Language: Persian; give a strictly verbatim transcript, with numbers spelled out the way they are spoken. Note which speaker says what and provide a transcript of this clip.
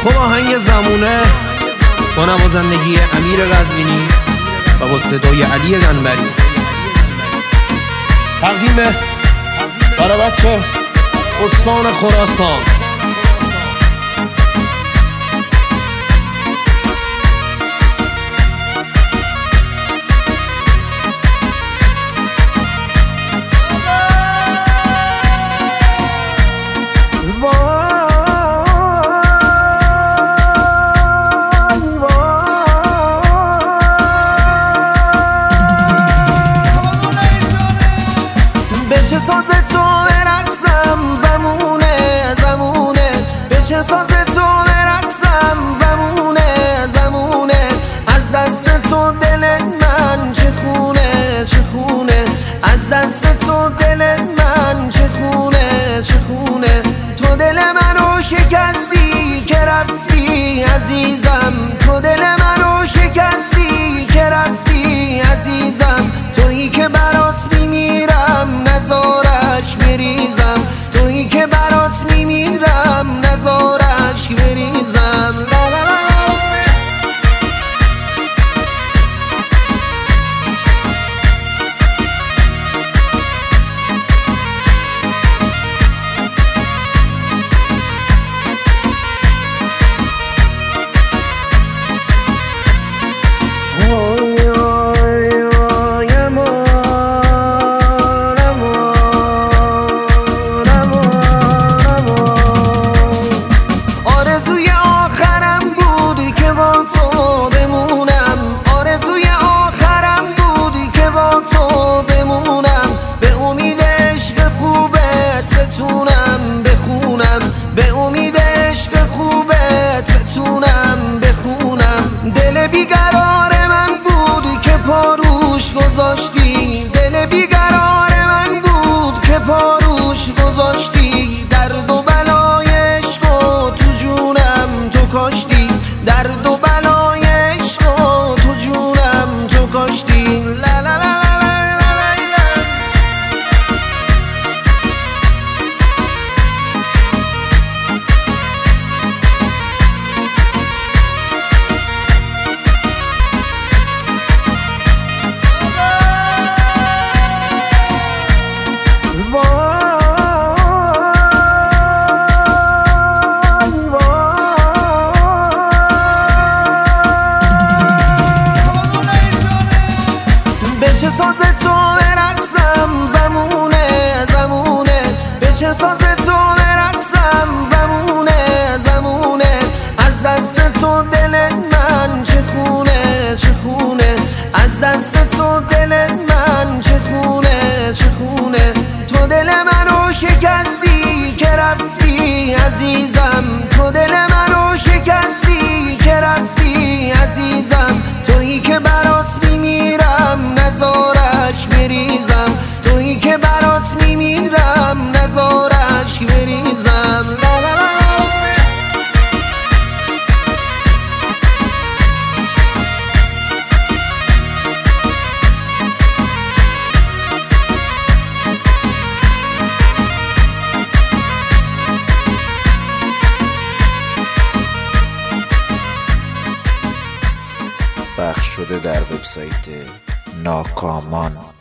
Speaker 1: خب آهنگ زمونه با نوازندگی امیر قزوینی و با صدای علی قنبری تقدیم برای بچه استان خراسان.
Speaker 2: چه ساز تو برقصم زمونه زمونه به چه ساز تو برقصم زمونه زمونه از دست تو دل من چه خونه چه خونه از دست تو دل من چه خونه چه خونه تو دل منو شکستی که رفتی عزیزم تو دل منو شکستی که رفتی عزیزم تویی که برات میمیرم نزارش بریزم تویی که برات میمیرم نزارش بریزم لا لا لا به امید عشق خوبت بتونم بخونم دل بیقرار من بود که پاروش گذاشتی دل بیقرار من بود که پاروش گذاشتی درد و بلای عشق و تو جونم تو کاشتی درد و بلای عشق و تو جونم تو کاشتی لا لا لا چه ساز تو برقصم زمونه زمونه به چه ساز تو برقصم زمونه زمونه از دست تو دل من چه خونه چه خونه از دست تو دل من چه خونه چه خونه تو دل منو شکستی که رفتی عزیزم تو دل منو شکستی که رفتی عزیزم تویی که برات میمیرم نزارش بریزم تویی که برات میمیرم نزارش بریزم لا لا لا
Speaker 3: پخش شده در وبسایت ناکامان.